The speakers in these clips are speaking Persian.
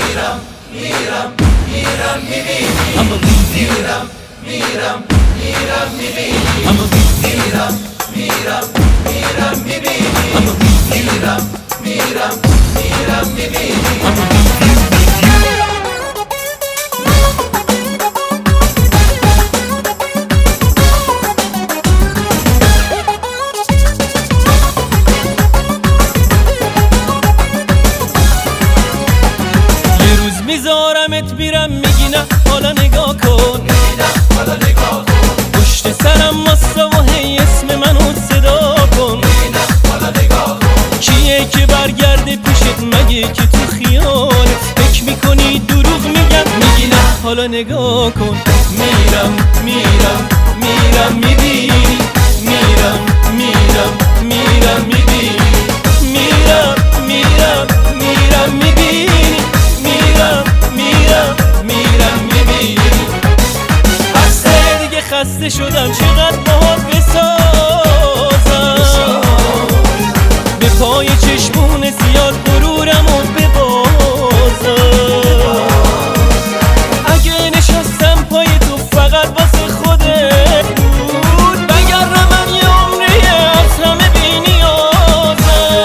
میرم میرم میرم میبینی I'ma leave you میرم میرم میرم میبینی I'ma leave you میرم میرم میرم میبینی I'ma leave you میرم میرم میرم میبینی I'ma leave you میذارمت میرم میگی نه حالا نگاه کن حالا نگاه کن پشت سرم واسه و هی اسم منو صدا کن حالا نگاه کن کیه که برگرده پیشت مگه که تو خیال فکر میکنی دروغ میگم میگی نه حالا نگاه کن میرم میرم میرم میبینی میرم میرم میرم میبینی میرم میرم میرم میبینی میرم میرم میرم میبینی از دیگه خسته شدم چقدر باهات بسازم به پای چشمون زیاد غرورمو ببازم اگه نشستم پای تو فقط واسه خودت بود وگرنه من یه عمریه از همه بی نیازم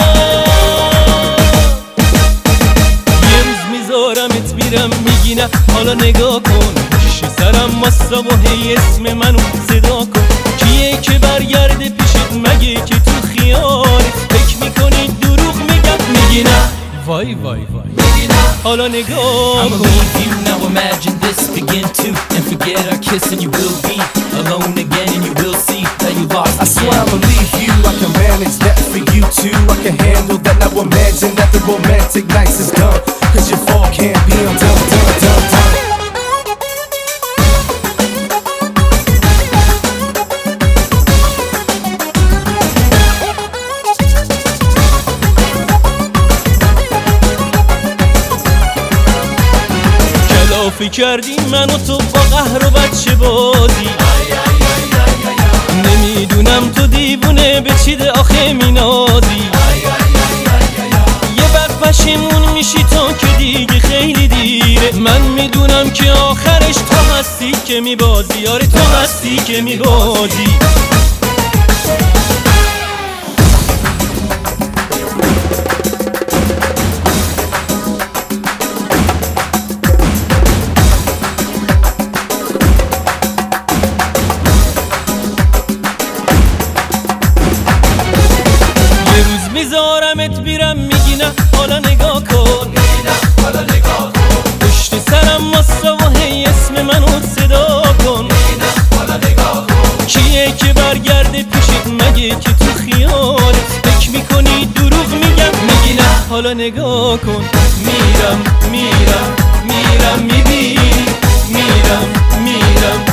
یه روز میذارمت میرم میگی نه حالا نگاه کن پشت سرم واسه و هی اسم منو صدا کن کیه که برگرده پیشت مگه که تو خیال فکر میکنی دروغ میگم میگی نه وای وای وای حالا نگاه I'ma کن leave you now imagine this begin to and forget our kiss and you will be alone again and you will see that you lost I swear I'ma leave you, I can manage that for you too I can handle that, now imagine that the romantic nights is done Cause your fall can't be undone, done, done, done کلافی کردی من و تو با قهر و بچه بازی نمیدونم تو دیوونه به چی ده آخه مینازی یه وقت پشیمون میشی تا که دیگه خیلی دیره من میدونم که آخرش تو هستی که میبازی آره تو هستی که میبازی میذارمت میرم میگی نه حالا نگاه کن حالا نگاه کن پشت سرم واسه و هی اسم منو صدا کن حالا نگاه کن کیه که برگرده پیشت مگه که تو خیال فکر میکنی دروغ میگم میگی نه حالا نگاه کن میرم میرم میرم میبینی میرم میرم